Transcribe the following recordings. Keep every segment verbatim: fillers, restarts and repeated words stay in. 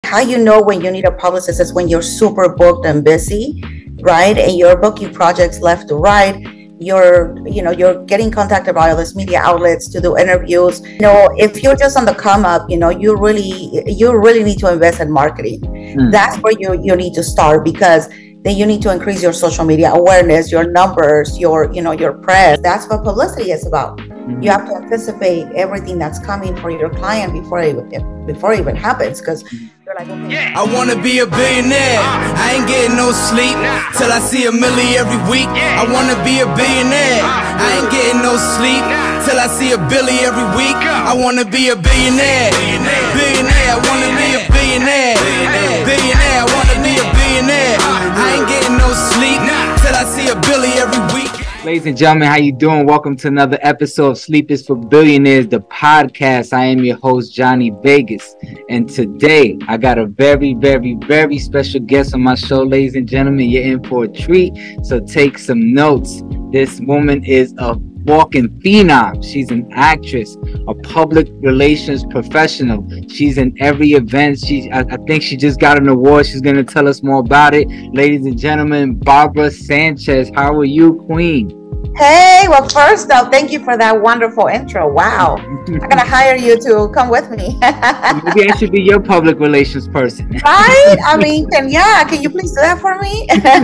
how you know when you need a publicist is when you're super booked and busy, right? And you're booking projects left to right. You're, you know, you're getting contacted by all these media outlets to do interviews. You know, if you're just on the come up, you know, you really, you really need to invest in marketing. Mm. That's where you you need to start, because then you need to increase your social media awareness, your numbers, your, you know, your press. That's what publicity is about. Mm-hmm. You have to anticipate everything that's coming for your client before it, before it even happens, because you're like, okay. Yeah. I want to be a billionaire. Uh, I ain't getting no sleep nah. till I see a milli every week. Yeah. I want to be a billionaire. Uh, I ain't getting no sleep nah. till I see a billy every week. Go. I want to be a billionaire. Billionaire. Billionaire. I want to be a billionaire. Billionaire. Billionaire. I want to be a billionaire. Uh, I ain't getting no sleep nah. till I see a billy every week. Ladies and gentlemen, how you doing? Welcome to another episode of Sleep is for Billionaires, the podcast. I am your host, Johnny Vegas. And today, I got a very, very, very special guest on my show. Ladies and gentlemen, you're in for a treat. So take some notes. This woman is a walking phenom. She's an actress, a public relations professional. She's in every event. She, I, I think she just got an award. She's going to tell us more about it. Ladies and gentlemen, Barbara Sanchez. How are you, Queen? Hey, well, first off, thank you for that wonderful intro. Wow. I'm going to hire you to come with me. Maybe I should be your public relations person. Right? I mean, can, yeah, can you please do that for me?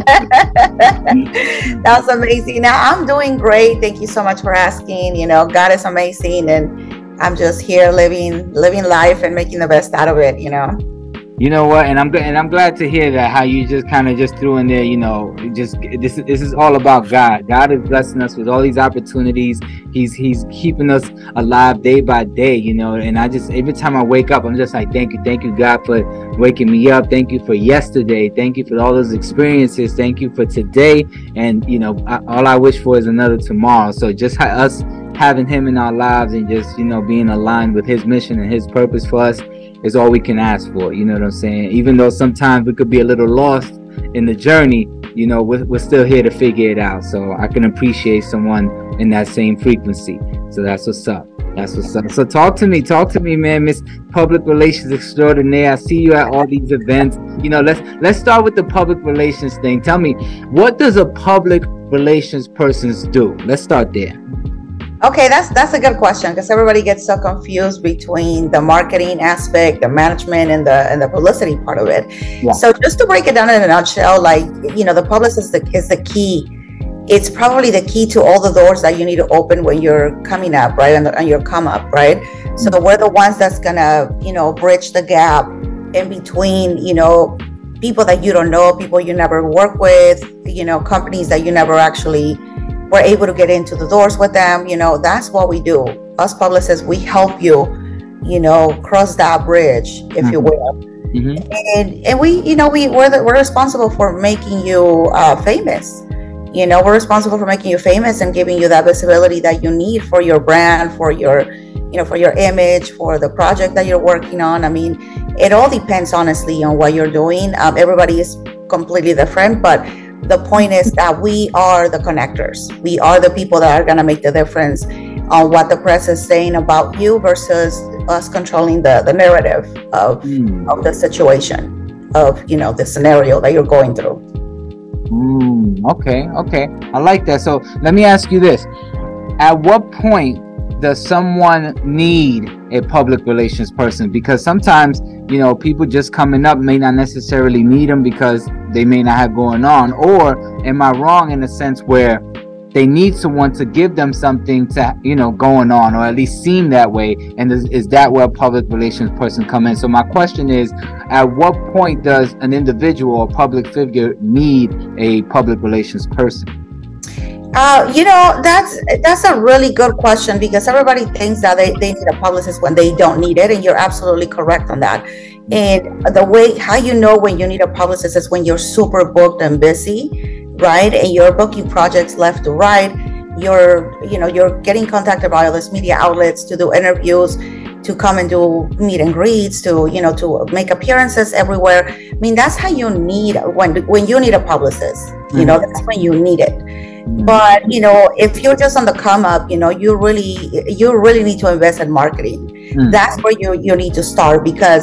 That was amazing. Now, I'm doing great. Thank you so much for asking. You know, God is amazing, and I'm just here living, living life and making the best out of it, you know. You know what, and I'm good, and I'm glad to hear that. How you just kind of just threw in there, you know, just this. This is all about God. God is blessing us with all these opportunities. He's He's keeping us alive day by day, you know. And I just every time I wake up, I'm just like, thank you, thank you, God, for waking me up. Thank you for yesterday. Thank you for all those experiences. Thank you for today. And you know, I, all I wish for is another tomorrow. So just ha- us having Him in our lives and just you know being aligned with His mission and His purpose for us is all we can ask for. You know what I'm saying? Even though sometimes we could be a little lost in the journey, you know, we're, we're still here to figure it out. So I can appreciate someone in that same frequency. So that's what's up. That's what's up. So talk to me, talk to me, man, Miss Public Relations Extraordinaire. I see you at all these events. You know, let's let's start with the public relations thing. Tell me, what does a public relations person do? Let's start there. Okay, that's that's a good question, because everybody gets so confused between the marketing aspect, the management, and the and the publicity part of it. Yeah. So just to break it down in a nutshell, like, you know, the publicist is the, is the key. It's probably the key to all the doors that you need to open when you're coming up, right, and, and your come up, right? Mm-hmm. So we're the ones that's gonna, you know, bridge the gap in between, you know, people that you don't know, people you never work with, you know, companies that you never actually we're able to get into the doors with them. You know, that's what we do. Us publicists, we help you, you know, cross that bridge, if mm-hmm. you will. Mm-hmm. And and we, you know, we we're the, we're responsible for making you uh, famous. You know, we're responsible for making you famous and giving you that visibility that you need for your brand, for your, you know, for your image, for the project that you're working on. I mean, it all depends, honestly, on what you're doing. Um, everybody is completely different, but the point is that we are the connectors. We are the people that are going to make the difference on what the press is saying about you versus us controlling the, the narrative of, mm. of the situation, of, you know, the scenario that you're going through. Mm, okay, okay. I like that. So let me ask you this. At what point does someone need a public relations person? Because sometimes, you know, people just coming up may not necessarily need them because they may not have going on. Or am I wrong in a sense where they need someone to give them something to, you know, going on, or at least seem that way? And is, is that where a public relations person come in? So my question is, at what point does an individual or public figure need a public relations person? Uh, you know, that's that's a really good question, because everybody thinks that they, they need a publicist when they don't need it, and you're absolutely correct on that. And the way how you know when you need a publicist is when you're super booked and busy, right? And you're booking projects left to right. You're, you know, you're getting contacted by all these media outlets to do interviews, to come and do meet and greets, to, you know, to make appearances everywhere. I mean, that's how you need when when you need a publicist. Mm-hmm. You know, that's when you need it. But, you know, if you're just on the come up, you know, you really, you really need to invest in marketing. Mm. That's where you, you need to start, because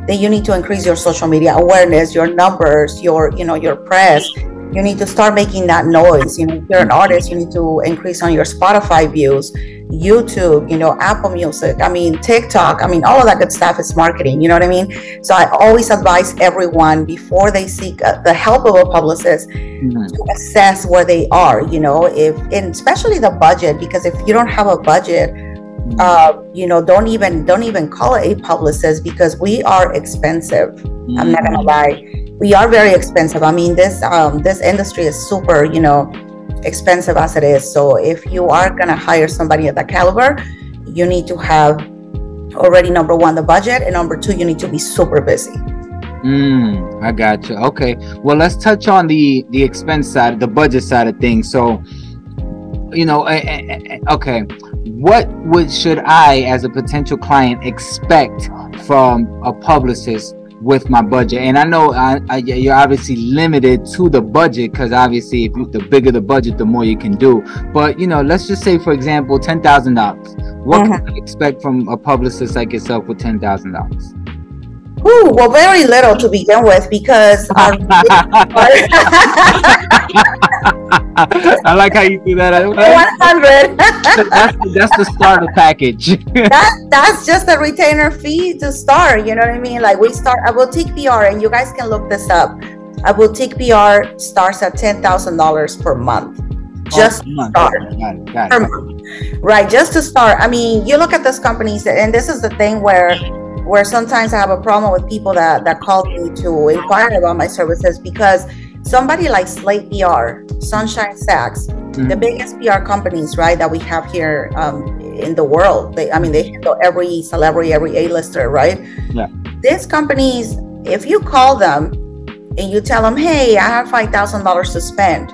then you need to increase your social media awareness, your numbers, your, you know, your press. You need to start making that noise. You know, if you're an artist, you need to increase on your Spotify views, YouTube, you know, Apple Music, I mean, TikTok, I mean, all of that good stuff is marketing, you know what I mean? So I always advise everyone before they seek uh, the help of a publicist mm-hmm. to assess where they are, you know, if, and especially the budget, because if you don't have a budget, uh, you know, don't even, don't even call it a publicist, because we are expensive. Mm-hmm. I'm not gonna lie. We are very expensive. I mean, this, um, this industry is super, you know, expensive as it is. So if you are going to hire somebody at that caliber, you need to have already, number one, the budget, and number two, you need to be super busy. Mm, I got you. Okay. Well, let's touch on the the expense side, the budget side of things. So, you know, okay, what would should I, as a potential client, expect from a publicist with my budget? And I know I, I, you're obviously limited to the budget, because obviously if you, the bigger the budget, the more you can do. But, you know, let's just say, for example, ten thousand dollars. What mm-hmm. can I expect from a publicist like yourself with ten thousand dollars? Ooh, well, very little to begin with, because our I like how you do that. one hundred. that's, the, that's the starter package. that, that's just a retainer fee to start. You know what I mean? Like, we start a boutique P R, and you guys can look this up. A boutique P R starts at ten thousand dollars per month. Just oh, to start. Got it, got it. Per month. Right, just to start. I mean, you look at those companies, and this is the thing where where sometimes I have a problem with people that, that call me to inquire about my services, because somebody like Slate P R, Sunshine Sachs, mm-hmm. the biggest P R companies, right, that we have here um, in the world. They, I mean, they handle every celebrity, every A-lister, right? Yeah. These companies, if you call them and you tell them, hey, I have five thousand dollars to spend,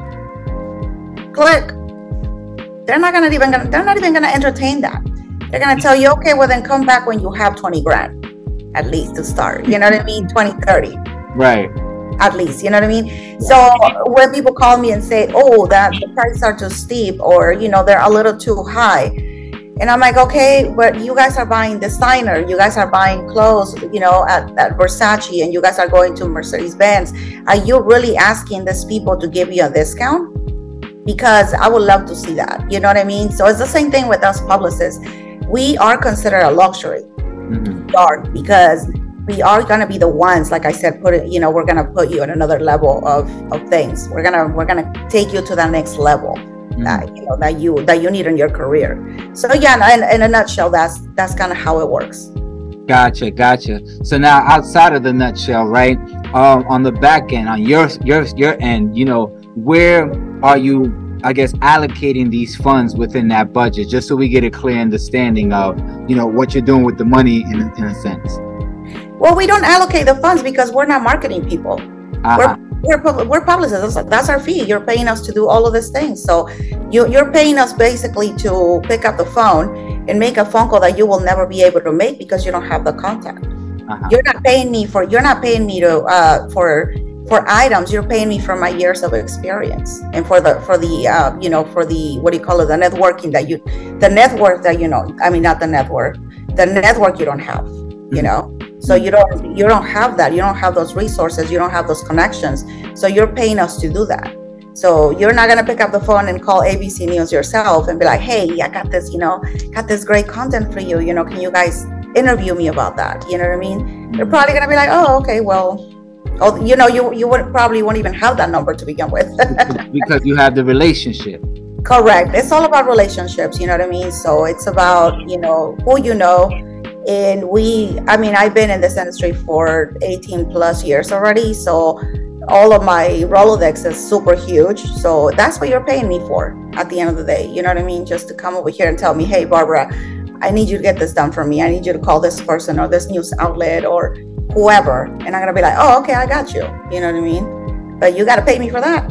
click. They're not gonna even gonna, they're not even gonna entertain that. They're gonna tell you, okay, well then come back when you have twenty grand, at least to start. You know what I mean? twenty, thirty. Right. At least, you know what I mean? So when people call me and say, oh, that the prices are too steep, or, you know, they're a little too high. And I'm like, okay, but you guys are buying designer, you guys are buying clothes, you know, at, at Versace, and you guys are going to Mercedes-Benz. Are you really asking these people to give you a discount? Because I would love to see that. You know what I mean? So it's the same thing with us publicists. We are considered a luxury, mm-hmm. dark, because we are going to be the ones, like I said, put it, you know, we're going to put you at another level of, of things. We're going to, we're going to take you to the next level mm-hmm. that, you know, that you, that you need in your career. So yeah, in, in a nutshell, that's, that's kind of how it works. Gotcha. Gotcha. So now outside of the nutshell, right, um, on the back end, on your, your, your end, you know, where are you, I guess, allocating these funds within that budget, just so we get a clear understanding of, you know, what you're doing with the money in, in a sense? Well, we don't allocate the funds because we're not marketing people. Uh-huh. We're we're, we're publicists. That's our fee. You're paying us to do all of these things. So you, you're paying us basically to pick up the phone and make a phone call that you will never be able to make because you don't have the contact. Uh-huh. You're not paying me for. You're not paying me to uh, for. For items, you're paying me for my years of experience, and for the for the uh, you know, for the, what do you call it, the networking that you, the network that you know, I mean, not the network, the network you don't have, you know. So you don't you don't have that. You don't have those resources. You don't have those connections. So you're paying us to do that. So you're not gonna pick up the phone and call A B C News yourself and be like, hey, I got this, you know, got this great content for you. You know, can you guys interview me about that? You know what I mean? You're probably gonna be like, oh, okay, well. Oh, you know, you you would probably won't even have that number to begin with. Because you have the relationship. Correct. It's all about relationships, you know what I mean? So it's about, you know, who you know. And we, I mean, I've been in this industry for eighteen plus years already. So all of my Rolodex is super huge. So that's what you're paying me for at the end of the day. You know what I mean? Just to come over here and tell me, hey, Barbara, I need you to get this done for me. I need you to call this person or this news outlet or whoever, and I'm gonna be like, oh, okay, I got you. You know what I mean? But you got to pay me for that.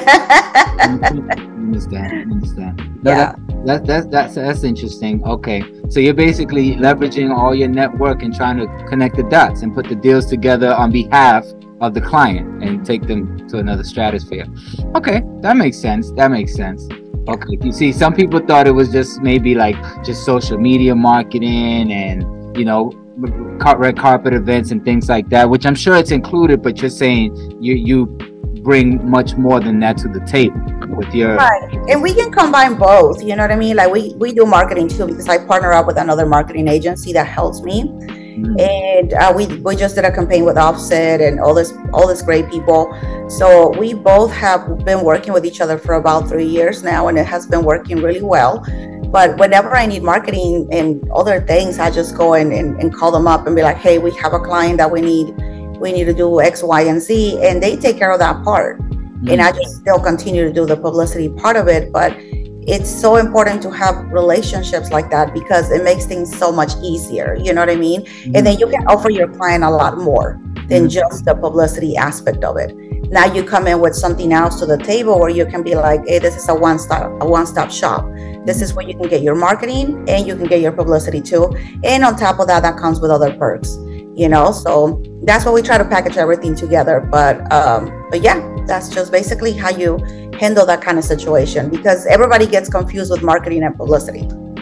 understand, understand. No, yeah, that, that, that, that's that's interesting. Okay, so you're basically leveraging all your network and trying to connect the dots and put the deals together on behalf of the client and take them to another stratosphere. Okay, that makes sense. That makes sense. Okay, you see, some people thought it was just maybe like just social media marketing and, you know, car- red carpet events and things like that, which I'm sure it's included, but you're saying you you bring much more than that to the table with your right. And we can combine both, you know what I mean? Like we we do marketing too, because I partner up with another marketing agency that helps me. Mm-hmm. And uh, we we just did a campaign with Offset and all this all this great people. So we both have been working with each other for about three years now, and it has been working really well. But whenever I need marketing and other things, I just go in and, and call them up and be like, hey, we have a client that we need we need to do X, Y, and Z, and they take care of that part. Mm-hmm. And I just still continue to do the publicity part of it. But it's so important to have relationships like that because it makes things so much easier. You know what I mean? Mm-hmm. And then you can offer your client a lot more than mm-hmm. just the publicity aspect of it. Now you come in with something else to the table where you can be like, hey, this is a one-stop, a one-stop shop. This is where you can get your marketing and you can get your publicity too. And on top of that, that comes with other perks, you know? So that's why we try to package everything together. But, um, but yeah, that's just basically how you handle that kind of situation because everybody gets confused with marketing and publicity.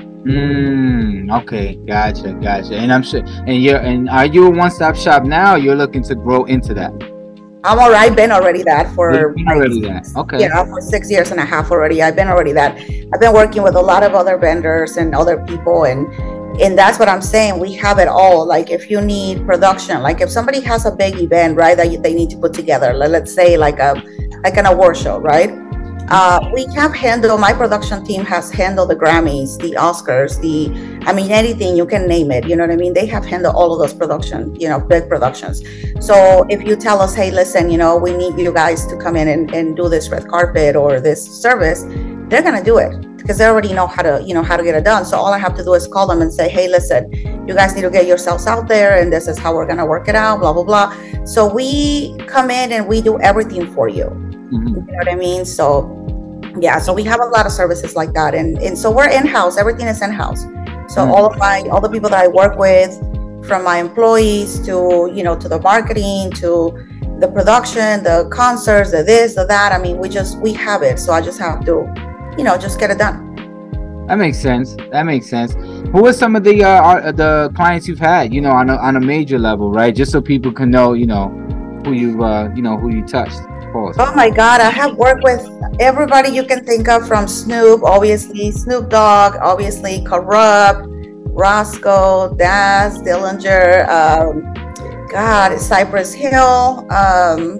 Mm, okay, gotcha, gotcha. And I'm sure, and you're, and are you a one-stop shop now? Or you're looking to grow into that? I'm already I've been already that for been already that. Okay. Yeah, you know, for six years and a half already. I've been already that. I've been working with a lot of other vendors and other people, and and that's what I'm saying. We have it all. Like if you need production, like if somebody has a big event, right, that they need to put together. Let's say like a like an award show, right? Uh, we have handled, my production team has handled the Grammys, the Oscars, the, I mean, anything, you can name it, you know what I mean? They have handled all of those production, you know, big productions. So if you tell us, hey, listen, you know, we need you guys to come in and, and do this red carpet or this service, they're going to do it because they already know how to, you know, how to get it done. So all I have to do is call them and say, hey, listen, you guys need to get yourselves out there and this is how we're going to work it out, blah, blah, blah. So we come in and we do everything for you. Mm-hmm. You know what I mean? So yeah, so we have a lot of services like that, and and so we're in-house. Everything is in-house. So mm-hmm. all of my all the people that I work with, from my employees to you know to the marketing to the production, the concerts, the this, the that. I mean, we just we have it. So I just have to, you know, just get it done. That makes sense. That makes sense. Who are some of the uh, are, the clients you've had? You know, on a on a major level, right? Just so people can know, you know, who you uh, you know who you touched. Oh my God, I have worked with everybody you can think of, from Snoop, obviously, Snoop Dogg, obviously, Corrupt, Roscoe, Daz, Dillinger, um, God, Cypress Hill. Um,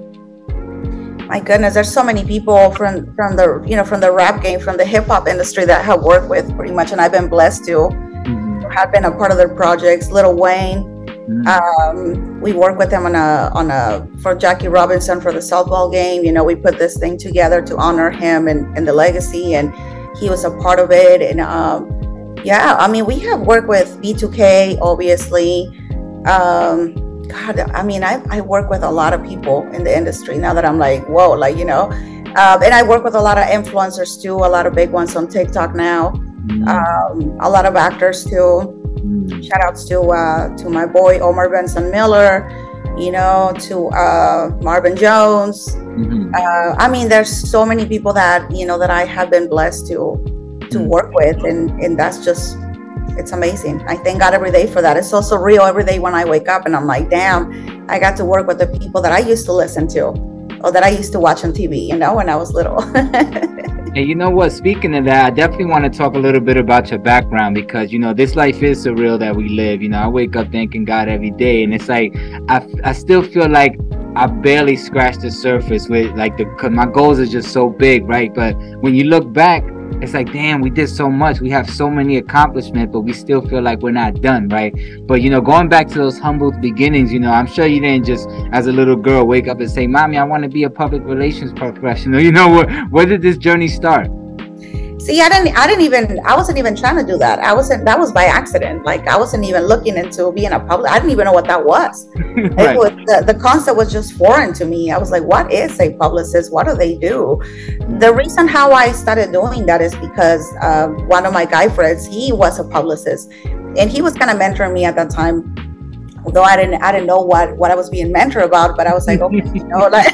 my goodness, there's so many people from, from the, you know, from the rap game, from the hip hop industry that I have worked with pretty much, and I've been blessed to mm-hmm. have been a part of their projects. Lil Wayne. Mm-hmm. Um, we work with them on a on a for Jackie Robinson for the softball game. You know, we put this thing together to honor him and, and the legacy, and he was a part of it. And um, yeah, I mean, we have worked with B two K, obviously. Um, God, I mean, I I work with a lot of people in the industry now that I'm like, whoa, like you know, um, and I work with a lot of influencers too, a lot of big ones on TikTok now, mm-hmm. um, a lot of actors too. Shout outs to uh, to my boy Omar Benson Miller, you know, to uh, Marvin Jones. Mm-hmm. Uh, I mean, there's so many people that you know that I have been blessed to to mm-hmm. work with, and and that's just it's amazing. I thank God every day for that. It's so surreal every day when I wake up and I'm like, damn, I got to work with the people that I used to listen to or that I used to watch on T V, you know, when I was little. Hey, you know what? Speaking of that, I definitely want to talk a little bit about your background because, you know, this life is surreal that we live. You know, I wake up thanking God every day, and it's like I, I still feel like I barely scratched the surface with like the because my goals are just so big, right? But when you look back, it's like, damn, we did so much. We have so many accomplishments, but we still feel like we're not done, right? But, you know, going back to those humble beginnings, you know, I'm sure you didn't just, as a little girl, wake up and say, Mommy, I want to be a public relations professional. You know, where, where did this journey start? See, I didn't, I didn't even, I wasn't even trying to do that. I wasn't, that was by accident. Like, I wasn't even looking into being a public, I didn't even know what that was. Right. It was the, the concept was just foreign to me. I was like, what is a publicist? What do they do? The reason how I started doing that is because uh, one of my guy friends, he was a publicist, and he was kind of mentoring me at that time. Although I didn't, I didn't know what, what I was being mentored about, but I was like, okay, you know, like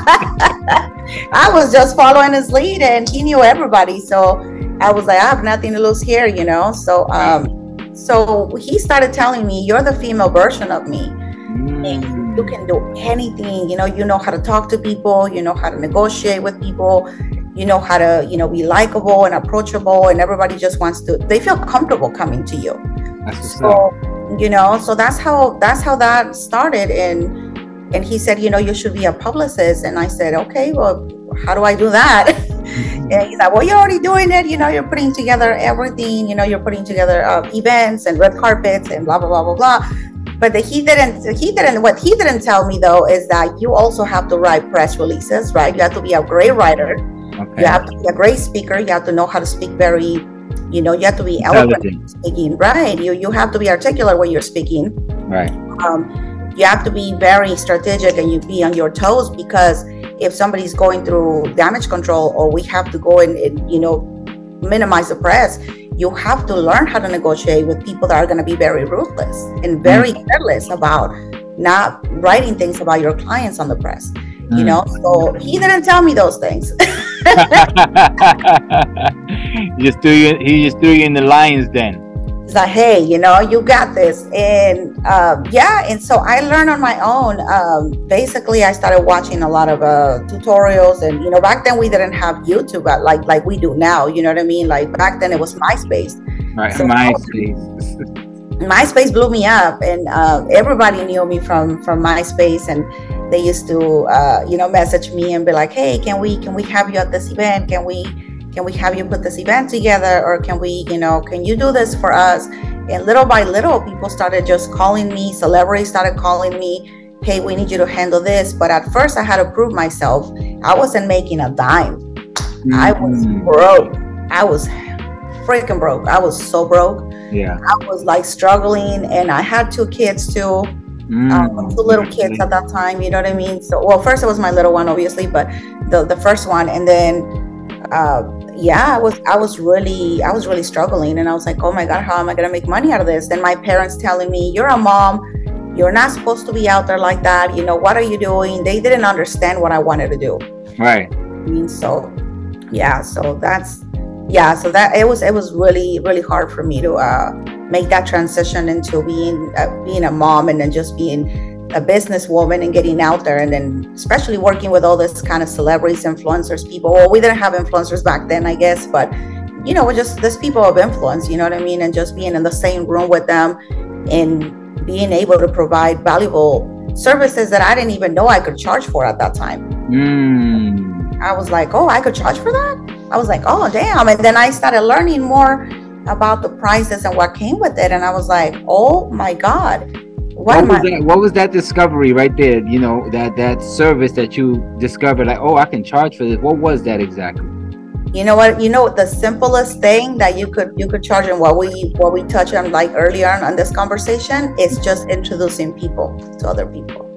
I was just following his lead, and he knew everybody. So I was like, I have nothing to lose here, you know. So, um, So he started telling me, you're the female version of me. Mm. And you can do anything. You know, you know how to talk to people. You know how to negotiate with people. You know how to, you know, be likable and approachable. And everybody just wants to, they feel comfortable coming to you. That's so, up. you know, so that's how, that's how that started. And, and he said, you know, you should be a publicist. And I said, okay, well, how do I do that? And he's like, well, you're already doing it. You know, you're putting together everything. You know, you're putting together uh, events and red carpets and blah, blah, blah, blah, blah. But the, he didn't, he didn't, what he didn't tell me though, is that you also have to write press releases, right? You have to be a great writer. Okay. You have to be a great speaker. You have to know how to speak very, you know, you have to be eloquent speaking, right? You, you have to be articulate when you're speaking. Right. Um, you have to be very strategic and you be on your toes, because if somebody's going through damage control, or we have to go in and, you know, minimize the press, you have to learn how to negotiate with people that are going to be very ruthless and very mm. careless about not writing things about your clients on the press. Mm. You know, so he didn't tell me those things. he just threw you, he just threw you in the lions den. It's like, hey, you know, you got this. And uh, yeah, and so I learned on my own. Um, basically, I started watching a lot of uh, tutorials. And, you know, back then we didn't have YouTube like like we do now. You know what I mean? Like back then it was MySpace. Right, so, MySpace. MySpace blew me up, and uh, everybody knew me from from MySpace. And they used to, uh, you know, message me and be like, hey, can we can we have you at this event? Can we Can we have you put this event together? Or can we, you know, can you do this for us? And little by little, people started just calling me. Celebrities started calling me. Hey, we need you to handle this. But at first I had to prove myself. I wasn't making a dime. Mm-hmm. I was broke. I was freaking broke. I was so broke. Yeah. I was like struggling, and I had two kids too. Mm-hmm. Um, two little kids at that time. You know what I mean? So, well, first it was my little one, obviously, but the, the first one. And then, uh, yeah, I was, I was really, I was really struggling. And I was like, oh my God, how am I going to make money out of this? Then my parents telling me, you're a mom, you're not supposed to be out there like that. You know, what are you doing? They didn't understand what I wanted to do. Right. I mean, so yeah, so that's, yeah, so that, it was, it was really, really hard for me to uh, make that transition into being, uh, being a mom, and then just being a businesswoman and getting out there, and then especially working with all this kind of celebrities, influencers, people. Well, we didn't have influencers back then, I guess, but you know, we're just this people of influence, you know what I mean? And just being in the same room with them and being able to provide valuable services that I didn't even know I could charge for at that time. Mm. I was like, oh, I could charge for that? I was like, oh, damn. And then I started learning more about the prices and what came with it. And I was like, oh my God. What, what was that, what was that discovery right there? You know, that that service that you discovered, like, oh, I can charge for this. What was that exactly? You know what? You know, the simplest thing that you could you could charge, and what we what we touched on like earlier on, on this conversation, is just introducing people to other people.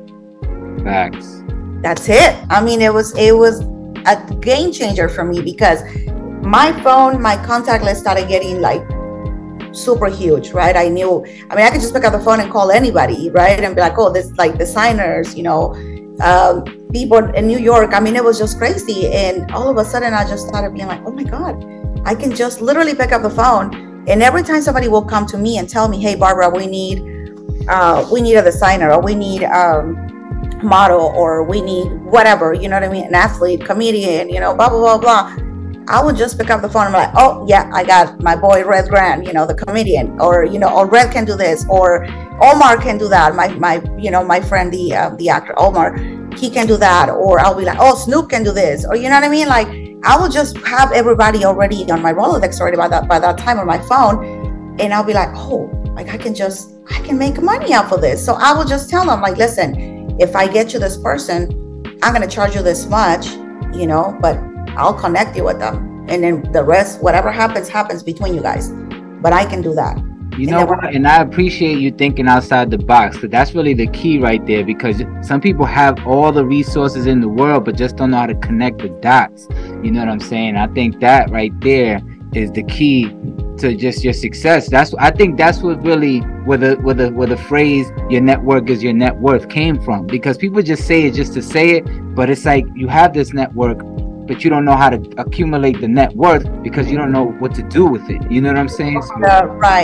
Facts. That's it. I mean, it was it was a game changer for me, because my phone, my contact list started getting like super huge, right? I knew, I mean, I could just pick up the phone and call anybody, right? And be like, oh, this like designers, you know, um, people in New York. I mean, it was just crazy. And all of a sudden I just started being like, oh my God, I can just literally pick up the phone. And every time somebody will come to me and tell me, hey, Barbara, we need, uh, we need a designer, or we need um model, or we need whatever, you know what I mean? An athlete, comedian, you know, blah, blah, blah, blah. I would just pick up the phone and be like, oh yeah, I got my boy Red Grant, you know, the comedian, or, you know, or Red can do this, or Omar can do that. My, my, you know, my friend, the, uh, the actor, Omar, he can do that. Or I'll be like, oh, Snoop can do this. Or, you know what I mean? Like, I will just have everybody already on my Rolodex already by that, by that time on my phone. And I'll be like, oh, like I can just, I can make money off of this. So I will just tell them like, listen, if I get you this person, I'm going to charge you this much, you know, but I'll connect you with them. And then the rest, whatever happens, happens between you guys. But I can do that. You know what? And I appreciate you thinking outside the box, because that's really the key right there. Because some people have all the resources in the world, but just don't know how to connect the dots. You know what I'm saying? I think that right there is the key to just your success. That's, I think that's what really, where the, where the, where the phrase, your network is your net worth, came from. Because people just say it just to say it, but it's like you have this network, but you don't know how to accumulate the net worth because you don't know what to do with it. You know what I'm saying? So, uh, right.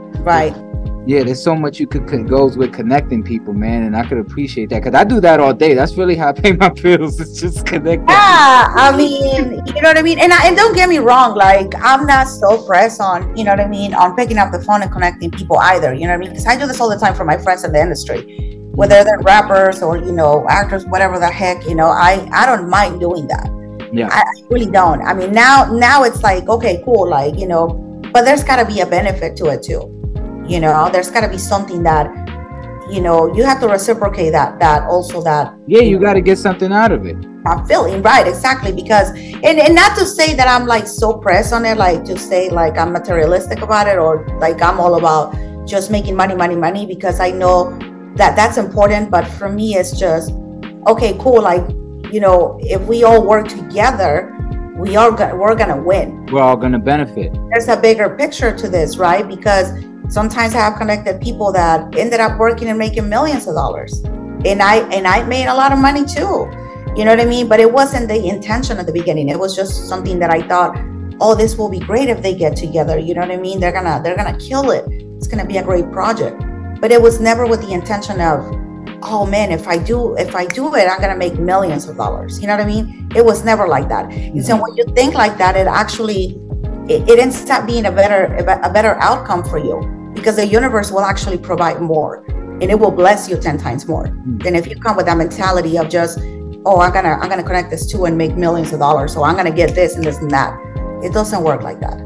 Right. Yeah, there's so much you could, could goes with connecting people, man, and I could appreciate that because I do that all day. That's really how I pay my bills. It's just connecting. Yeah, I mean, you know what I mean. And I, and don't get me wrong, like I'm not so pressed on, you know what I mean, on picking up the phone and connecting people either. You know what I mean? Because I do this all the time for my friends in the industry, whether they're rappers or you know actors, whatever the heck. You know, I I don't mind doing that. Yeah, I, I really don't. I mean, now now it's like okay, cool, like you know, but there's got to be a benefit to it too. You know, there's got to be something that, you know, you have to reciprocate that, that also that. Yeah, you, you got to get something out of it. I'm feeling right. Exactly. Because, and, and not to say that I'm like so pressed on it, like to say like I'm materialistic about it or like I'm all about just making money, money, money, because I know that that's important. But for me, it's just, okay, cool. Like, you know, if we all work together, we are gonna, we're going to win. We're all going to benefit. There's a bigger picture to this, right? Because sometimes I have connected people that ended up working and making millions of dollars. And I and I made a lot of money too. You know what I mean? But it wasn't the intention at the beginning. It was just something that I thought, oh, this will be great if they get together. You know what I mean? They're gonna they're gonna kill it. It's gonna be a great project. But it was never with the intention of, oh man, if I do if I do it, I'm gonna make millions of dollars. You know what I mean? It was never like that. Mm-hmm. And so when you think like that, it actually it, it ends up being a better a better outcome for you. Because the universe will actually provide more and it will bless you ten times more mm. than if you come with that mentality of just, oh, I'm gonna I'm gonna connect this to and make millions of dollars. So I'm gonna get this and this and that. It doesn't work like that.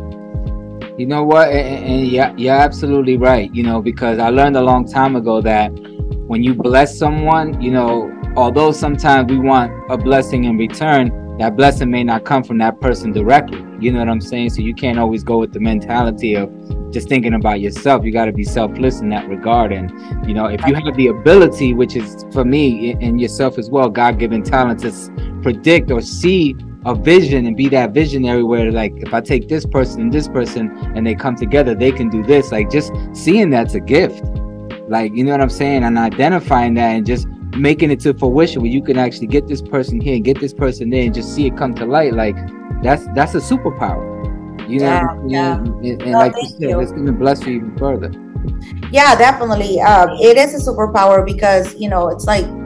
You know what? And, and yeah, you're absolutely right. You know, because I learned a long time ago that when you bless someone, you know, although sometimes we want a blessing in return, that blessing may not come from that person directly. You know what I'm saying? So you can't always go with the mentality of just thinking about yourself. You got to be selfless in that regard. And, you know, if you have the ability, which is for me and yourself as well, God-given talent to predict or see a vision and be that visionary where like, if I take this person and this person and they come together, they can do this. Like just seeing that's a gift. Like, you know what I'm saying? And identifying that and just making it to fruition where you can actually get this person here and get this person there and just see it come to light. Like that's, that's a superpower. You know, yeah, yeah. And, and no, like you said, you. it's going to bless you even further. Yeah, definitely. Um, it is a superpower because, you know, it's like,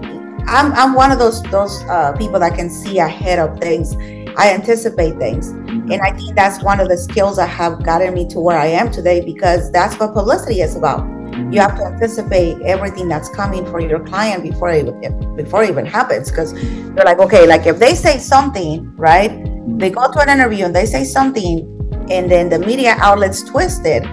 I'm I'm one of those those uh, people that can see ahead of things. I anticipate things. Mm-hmm. And I think that's one of the skills that have gotten me to where I am today because that's what publicity is about. Mm-hmm. You have to anticipate everything that's coming for your client before it, before it even happens. Because you're like, okay, like if they say something, right? Mm-hmm. They go to an interview and they say something and then the media outlets twist it.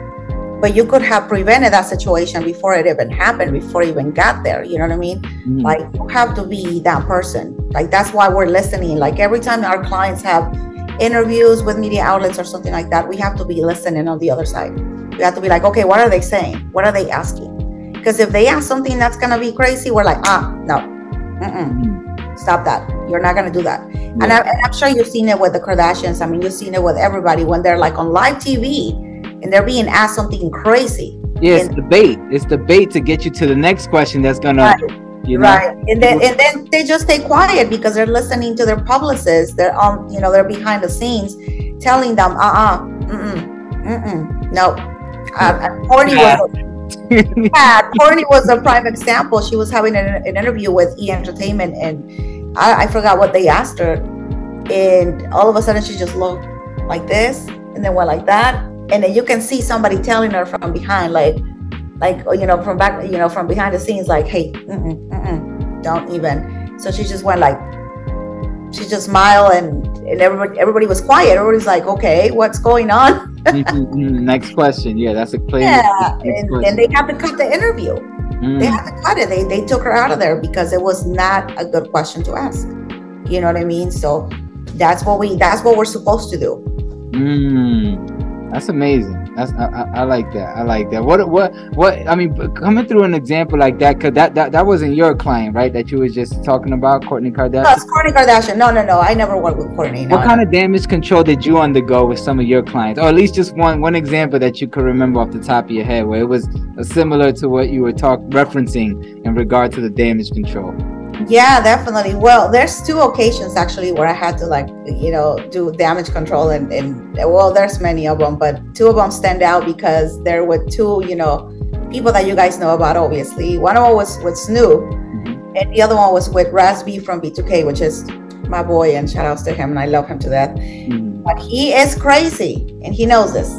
But you could have prevented that situation before it even happened, before it even got there. You know what I mean? Mm. Like you have to be that person. Like that's why we're listening. Like every time our clients have interviews with media outlets or something like that, we have to be listening on the other side. We have to be like, okay, what are they saying? What are they asking? Because if they ask something that's going to be crazy, we're like, ah, no, mm-mm. Stop that. You're not going to do that. Yeah. And, I, and I'm sure you've seen it with the Kardashians. I mean, you've seen it with everybody when they're like on live T V. And they're being asked something crazy. Yeah, it's and, debate. It's debate to get you to the next question that's gonna, right, you know. Right, and then and then they just stay quiet because they're listening to their publicists. They're on, you know, they're behind the scenes, telling them, uh, uh, mm, mm, no. Uh, Courtney yeah. was, a, yeah, Courtney was a prime example. She was having an, an interview with E! Entertainment, and I, I forgot what they asked her, and all of a sudden she just looked like this, and then went like that. And then you can see somebody telling her from behind, like, like you know, from back, you know, from behind the scenes, like, hey, mm-mm, mm-mm, don't even. So she just went like, she just smiled, and and everybody, everybody was quiet. Everybody's like, okay, what's going on? Next question. Yeah, that's a clear. Yeah, and, and they had to cut the interview. Mm. They had to cut it. They they took her out of there because it was not a good question to ask. You know what I mean? So that's what we. That's what we're supposed to do. Mm. That's amazing. That's I, I, I like that. I like that. What what what? I mean, coming through an example like that, cause that that, that wasn't your client, right? That you was just talking about, Kourtney Kardashian. No, it's Kourtney Kardashian. No, no, no. I never worked with Kourtney. No, what kind no. of damage control did you undergo with some of your clients, or at least just one one example that you could remember off the top of your head, where it was similar to what you were talk referencing in regard to the damage control? Yeah, definitely. Well, there's two occasions actually where I had to like, you know, do damage control and, and well, there's many of them, but two of them stand out because there were two, you know, people that you guys know about, obviously. One of them was with Snoop, mm-hmm. and the other one was with Raz B from B two K, which is my boy, and shout outs to him, and I love him to death. Mm-hmm. But he is crazy, and he knows this.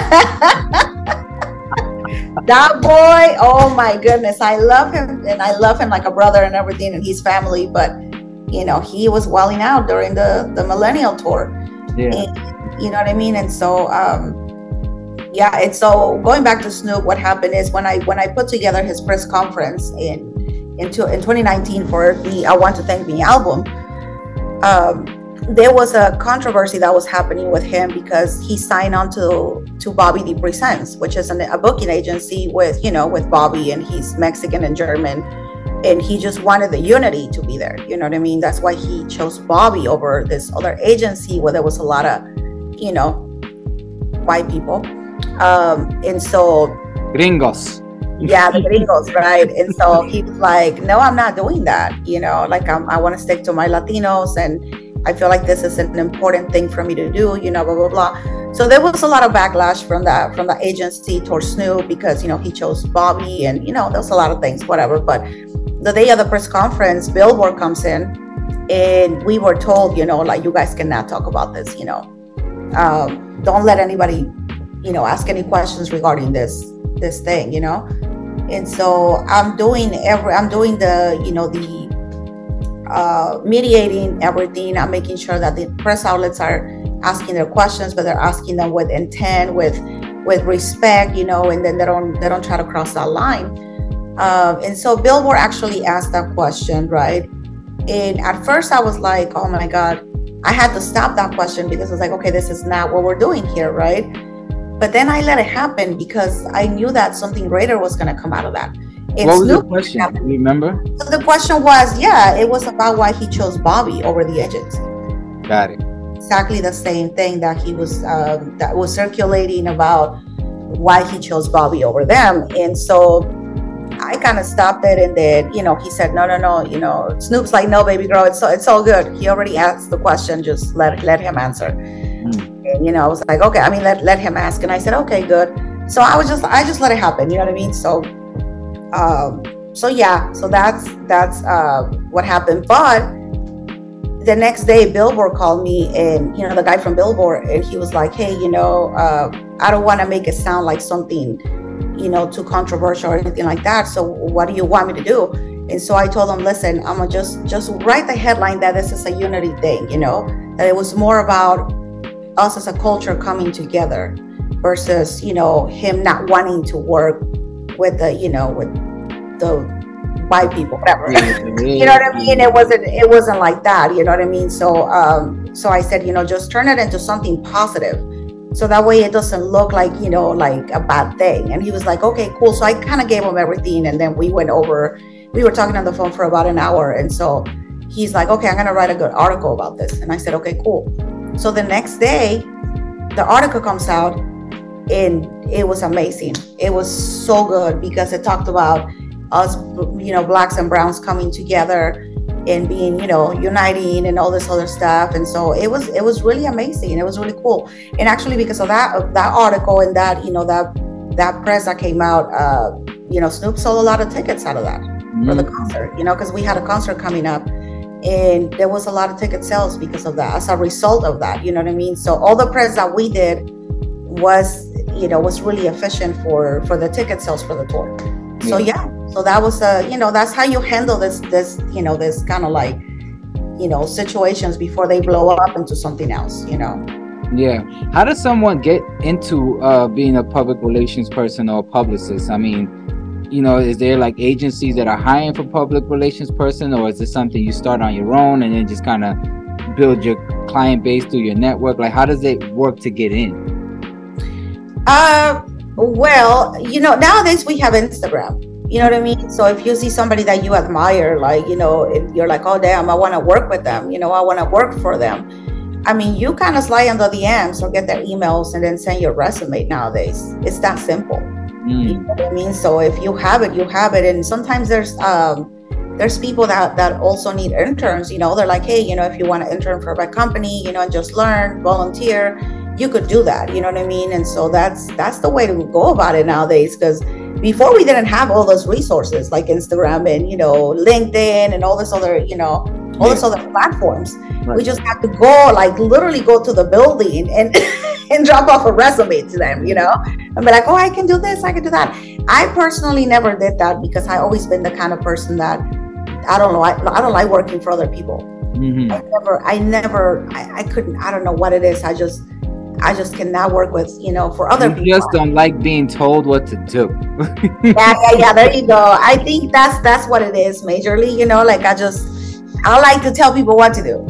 That boy, oh my goodness, I love him, and I love him like a brother and everything, and he's family. But you know, he was welling out during the the Millennial Tour. Yeah, and, you know what I mean. And so, um, yeah, and so going back to Snoop, what happened is when I when I put together his press conference in into in twenty nineteen for the "I Want to Thank Me" album. Um, there was a controversy that was happening with him because he signed on to to Bobby D Presents, which is an, a booking agency with, you know, with Bobby, and he's Mexican and German, and he just wanted the unity to be there. You know what I mean? That's why he chose Bobby over this other agency where there was a lot of, you know, white people. Um, and so gringos. Yeah, the gringos, right? And so he was like, no, I'm not doing that. You know, like I'm, I want to stick to my Latinos, and I feel like this is an important thing for me to do, you know, blah, blah, blah. So there was a lot of backlash from that, from the agency towards Snoop because, you know, he chose Bobby, and, you know, there was a lot of things, whatever. But the day of the press conference, Billboard comes in, and we were told, you know, like, you guys cannot talk about this, you know. Um, don't let anybody, you know, ask any questions regarding this, this thing, you know. And so I'm doing every, I'm doing the, you know, the, Uh, mediating everything. I'm making sure that the press outlets are asking their questions, but they're asking them with intent, with with respect, you know, and then they don't they don't try to cross that line. Um, and so Billboard actually asked that question, right? And at first I was like, oh my God, I had to stop that question because I was like, okay, this is not what we're doing here, right? But then I let it happen because I knew that something greater was going to come out of that. And what was Snoop the question? Do you remember? So the question was, yeah, it was about why he chose Bobby over the agency. Got it. Exactly the same thing that he was um, that was circulating about why he chose Bobby over them. And so I kind of stopped it, and then, you know, he said, no, no, no, you know, Snoop's like, no, baby girl, it's it's all good. He already asked the question, just let let him answer. Mm. And, you know, I was like, okay, I mean, let let him ask. And I said, okay, good. So I was just I just let it happen. You know what I mean? So. Um, so yeah, so that's that's uh, what happened. But the next day, Billboard called me, and you know, the guy from Billboard, and he was like, "Hey, you know, uh, I don't want to make it sound like something, you know, too controversial or anything like that. So what do you want me to do?" And so I told him, "Listen, I'm gonna just just write the headline that this is a unity thing. You know, that it was more about us as a culture coming together versus, you know, him not wanting to work with the, you know, with the white people, whatever." You know what I mean? It wasn't, it wasn't like that. You know what I mean? So, um, so I said, you know, just turn it into something positive, so that way it doesn't look like, you know, like a bad thing. And he was like, okay, cool. So I kind of gave him everything, and then we went over. We were talking on the phone for about an hour, and so he's like, okay, I'm gonna write a good article about this. And I said, okay, cool. So the next day, the article comes out. And it was amazing. It was so good because it talked about us, you know, blacks and browns coming together and being, you know, uniting and all this other stuff. And so it was, it was really amazing. It was really cool. And actually, because of that, of that article and that, you know, that that press that came out, uh, you know, Snoop sold a lot of tickets out of that mm-hmm. for the concert. You know, because we had a concert coming up, and there was a lot of ticket sales because of that, as a result of that. You know what I mean? So all the press that we did was, you know, was really efficient for for the ticket sales for the tour. Yeah. So yeah, so that was a, you know, that's how you handle this this you know, this kind of like, you know, situations before they blow up into something else, you know. Yeah. How does someone get into uh being a public relations person or a publicist? I mean, you know, is there like agencies that are hiring for public relations person, or is this something you start on your own and then just kind of build your client base through your network? Like, how does it work to get in? Uh, well, you know, nowadays we have Instagram, you know what I mean? So if you see somebody that you admire, like, you know, if you're like, oh, damn, I want to work with them, you know, I want to work for them. I mean, you kind of slide under the D Ms or get their emails and then send your resume nowadays. It's that simple. Mm. You know what I mean? So if you have it, you have it. And sometimes there's, um, there's people that that also need interns. You know, they're like, hey, you know, if you want to intern for my company, you know, and just learn, volunteer, you could do that. You know what I mean? And so that's that's the way to go about it nowadays, because before we didn't have all those resources like Instagram and, you know, LinkedIn and all this other, you know, all yeah. this other platforms. Right. We just have to go, like literally go to the building and and drop off a resume to them, you know, and be like, oh, I can do this, I can do that. I personally never did that because I always been the kind of person that I don't know, I, I don't like working for other people. Mm-hmm. I never, I never, I, I couldn't, I don't know what it is. I just, I just cannot work with, you know, for other you people. You just don't like being told what to do. yeah, yeah, yeah. There you go. I think that's that's what it is, majorly. You know, like I just, I like to tell people what to do.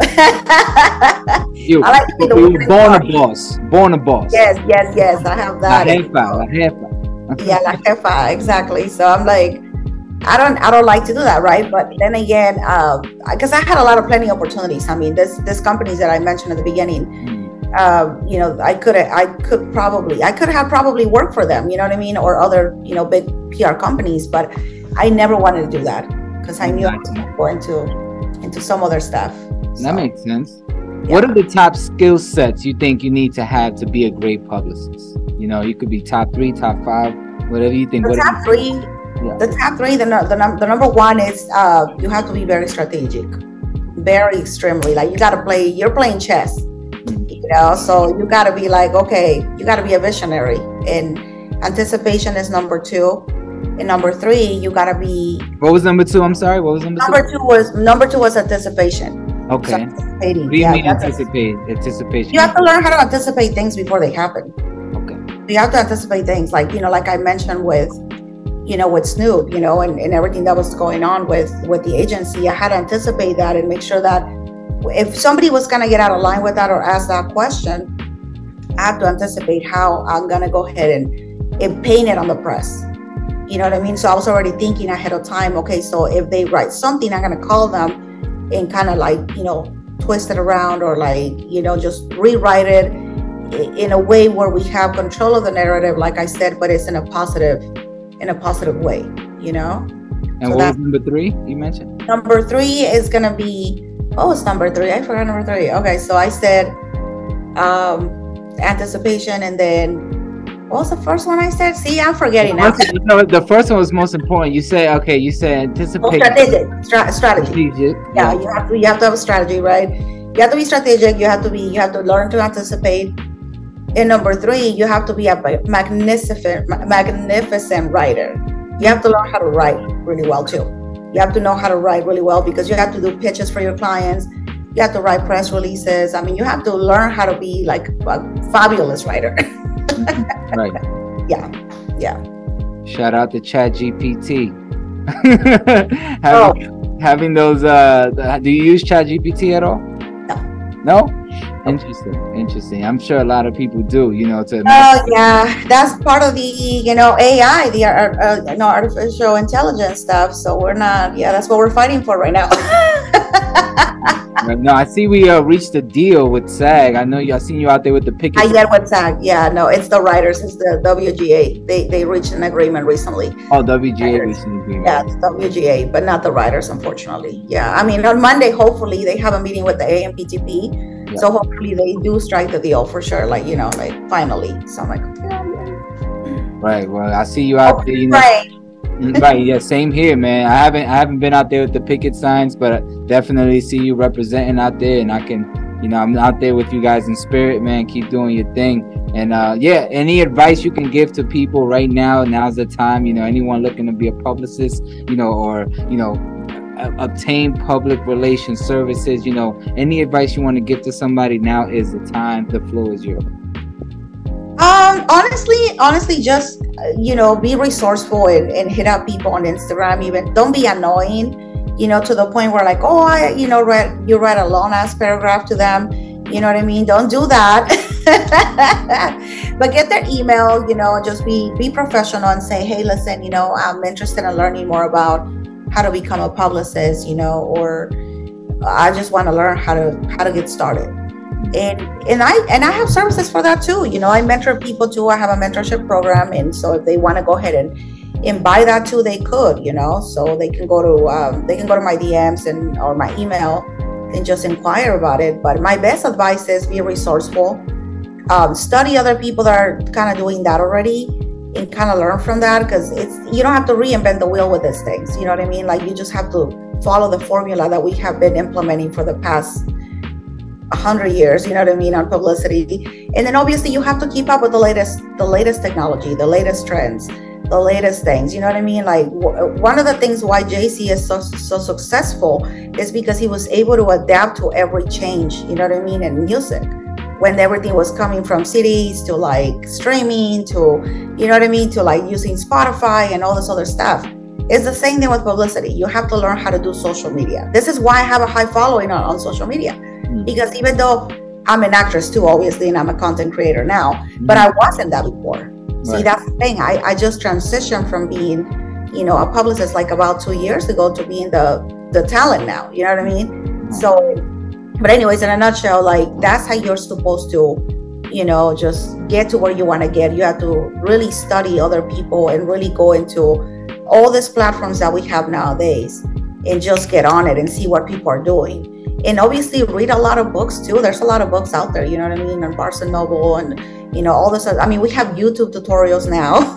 you, I like to be the you born a boss. Born a boss. Yes, yes, yes. I have that. La jefa, la jefa. yeah, la jefa, exactly. So I'm like, I don't, I don't like to do that, right? But then again, because uh, I had a lot of plenty of opportunities. I mean, this, this companies that I mentioned at the beginning. Mm. Uh, you know, I could I could probably I could have probably worked for them, you know what I mean, or other, you know, big P R companies, but I never wanted to do that because I knew I was going to go into into some other stuff. So, that makes sense. Yeah. What are the top skill sets you think you need to have to be a great publicist? You know, you could be top three, top five, whatever you think. The whatever top three, yeah. the top three, the the, the number one is uh, you have to be very strategic, very extremely. Like you got to play. You're playing chess. You know, so you got to be like, okay, you got to be a visionary. And anticipation is number two. And number three, you got to be. What was number two? I'm sorry. What was number, number two? two? was number two was anticipation. Okay. So anticipating. What do you yeah, mean anticipate? Anticipation. You have to learn how to anticipate things before they happen. Okay. You have to anticipate things, like, you know, like I mentioned with, you know, with Snoop, you know, and, and everything that was going on with with the agency. I had to anticipate that and make sure that if somebody was going to get out of line with that or ask that question, I have to anticipate how I'm going to go ahead and, and paint it on the press. You know what I mean? So I was already thinking ahead of time, okay, so if they write something, I'm going to call them and kind of like, you know, twist it around or like, you know, just rewrite it in a way where we have control of the narrative, like I said, but it's in a positive, in a positive way, you know? And so what was number three you mentioned? Number three is going to be, what was number three? I forgot number three. Okay, so I said um, anticipation, and then what was the first one I said? See, I'm forgetting now. No, the first one was most important. You say, okay, you said anticipate. Oh, strategic, Stra- strategy. Strategic. Yeah, yeah, you have to you have to have a strategy, right? You have to be strategic. You have to be you have to learn to anticipate. And number three, you have to be a magnificent magnificent writer. You have to learn how to write really well too. You have to know how to write really well because you have to do pitches for your clients. You have to write press releases. I mean, you have to learn how to be like a fabulous writer. Right. Yeah. Yeah. Shout out to Chat G P T. having, oh. having those, uh, the, do you use Chat G P T at all? No. No? Interesting, interesting. I'm sure a lot of people do, you know. To oh yeah, that's part of the, you know, A I, the uh, you know, artificial intelligence stuff. So we're not, yeah, that's what we're fighting for right now. No, I see we uh, reached a deal with SAG. I know you. I seen you out there with the picket. I get with SAG. Yeah, no, it's the writers. It's the W G A. They they reached an agreement recently. Oh, W G A reached an agreement. Yeah, it's W G A, but not the writers, unfortunately. Yeah, I mean, on Monday, hopefully they have a meeting with the A M P T P. Yeah. So hopefully they do strike the deal for sure. Like, you know, like finally. So I'm like, yeah, yeah. Right. Well, I see you out oh, there. You know. Right. Right, yeah, same here, man. I haven't I haven't been out there with the picket signs, but I definitely see you representing out there, and I can, you know, I'm out there with you guys in spirit, man. Keep doing your thing. And uh yeah, any advice you can give to people right now, now's the time. You know, anyone looking to be a publicist, you know, or, you know, obtain public relations services, you know, any advice you want to give to somebody, now is the time. The floor is yours. Um, honestly, honestly, just, you know, be resourceful and, and hit up people on Instagram. Even don't be annoying, you know, to the point where like, oh, I, you know, read, you write a long ass paragraph to them. You know what I mean? Don't do that. But get their email, you know, just be, be professional and say, hey, listen, you know, I'm interested in learning more about how to become a publicist, you know, or I just want to learn how to, how to get started. And and I and I have services for that too. You know, I mentor people too. I have a mentorship program, and so if they want to go ahead and and buy that too, they could, you know, so they can go to um, they can go to my D Ms and or my email and just inquire about it. But my best advice is be resourceful, um, study other people that are kind of doing that already, and kind of learn from that, because it's you don't have to reinvent the wheel with these things. You know what I mean? Like, you just have to follow the formula that we have been implementing for the past a hundred years, you know what I mean, on publicity. And then obviously you have to keep up with the latest, the latest technology, the latest trends, the latest things, you know what I mean? Like, w- one of the things why Jay Z is so, so successful is because he was able to adapt to every change, you know what I mean, in music. When everything was coming from C Ds to like streaming to, you know what I mean, to like using Spotify and all this other stuff. It's the same thing with publicity. You have to learn how to do social media. This is why I have a high following on, on social media. Mm-hmm. Because even though I'm an actress too, obviously, and I'm a content creator now, mm-hmm. but I wasn't that before. Right. See, that's the thing. I, I just transitioned from being, you know, a publicist like about two years ago to being the, the talent now. You know what I mean? Mm-hmm. So, but anyways, in a nutshell, like, that's how you're supposed to, you know, just get to where you want to get. You have to really study other people and really go into all these platforms that we have nowadays and just get on it and see what people are doing. And obviously read a lot of books too. There's a lot of books out there, you know what I mean? And Barnes and Noble and, you know, all this. I mean, we have YouTube tutorials now.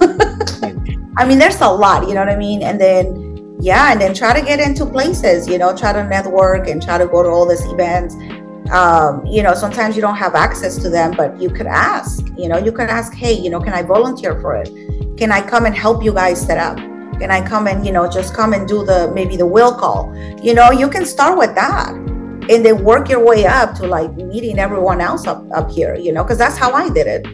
I mean, there's a lot, you know what I mean? And then, yeah, and then try to get into places, you know, try to network and try to go to all these events. Um, you know, sometimes you don't have access to them, but you could ask, you know, you could ask, hey, you know, can I volunteer for it? Can I come and help you guys set up? Can I come and, you know, just come and do the, maybe the will call? You know, you can start with that and then work your way up to like meeting everyone else up, up here, you know, because that's how I did it,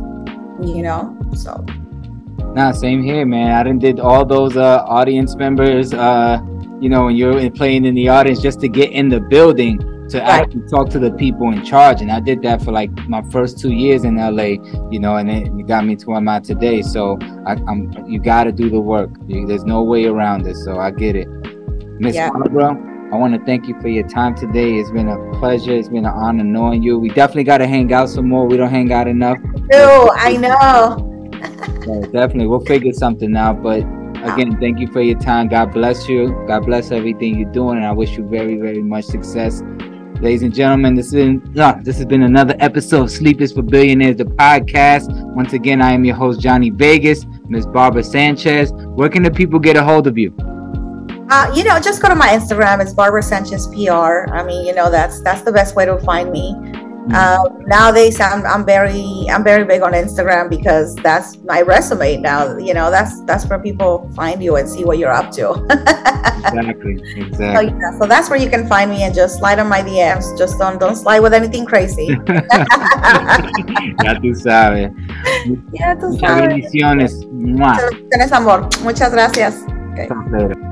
you know, so. Nah, same here, man. I done did all those uh, audience members, uh, you know, when you're playing in the audience just to get in the building to right. actually talk to the people in charge. And I did that for like my first two years in L A, you know, and it got me to where I'm at today. So I, I'm, you got to do the work. There's no way around it. So I get it. Miss yeah. Barbara, I want to thank you for your time today. It's been a pleasure. It's been an honor knowing you. We definitely got to hang out some more. We don't hang out enough. No, I know. So definitely. We'll figure something out. But again, thank you for your time. God bless you. God bless everything you're doing. And I wish you very, very much success. Ladies and gentlemen, this has been uh, this has been another episode of Sleep is for Billionaires, the podcast. Once again, I am your host, Johnny Vegas. Miss Barbara Sanchez. Where can the people get a hold of you? Uh, you know, just go to my Instagram. It's Barbara Sanchez P R. I mean, you know, that's that's the best way to find me. Um, nowadays, I'm I'm very I'm very big on Instagram because that's my resume now. You know, that's that's where people find you and see what you're up to. Exactly, exactly. So, yeah, so that's where you can find me and just slide on my D Ms. Just don't don't slide with anything crazy. Ya tú sabes. Ya tú Muchas sabes. bendiciones. Muchas bendiciones, amor. Muchas gracias. Okay. Hasta luego.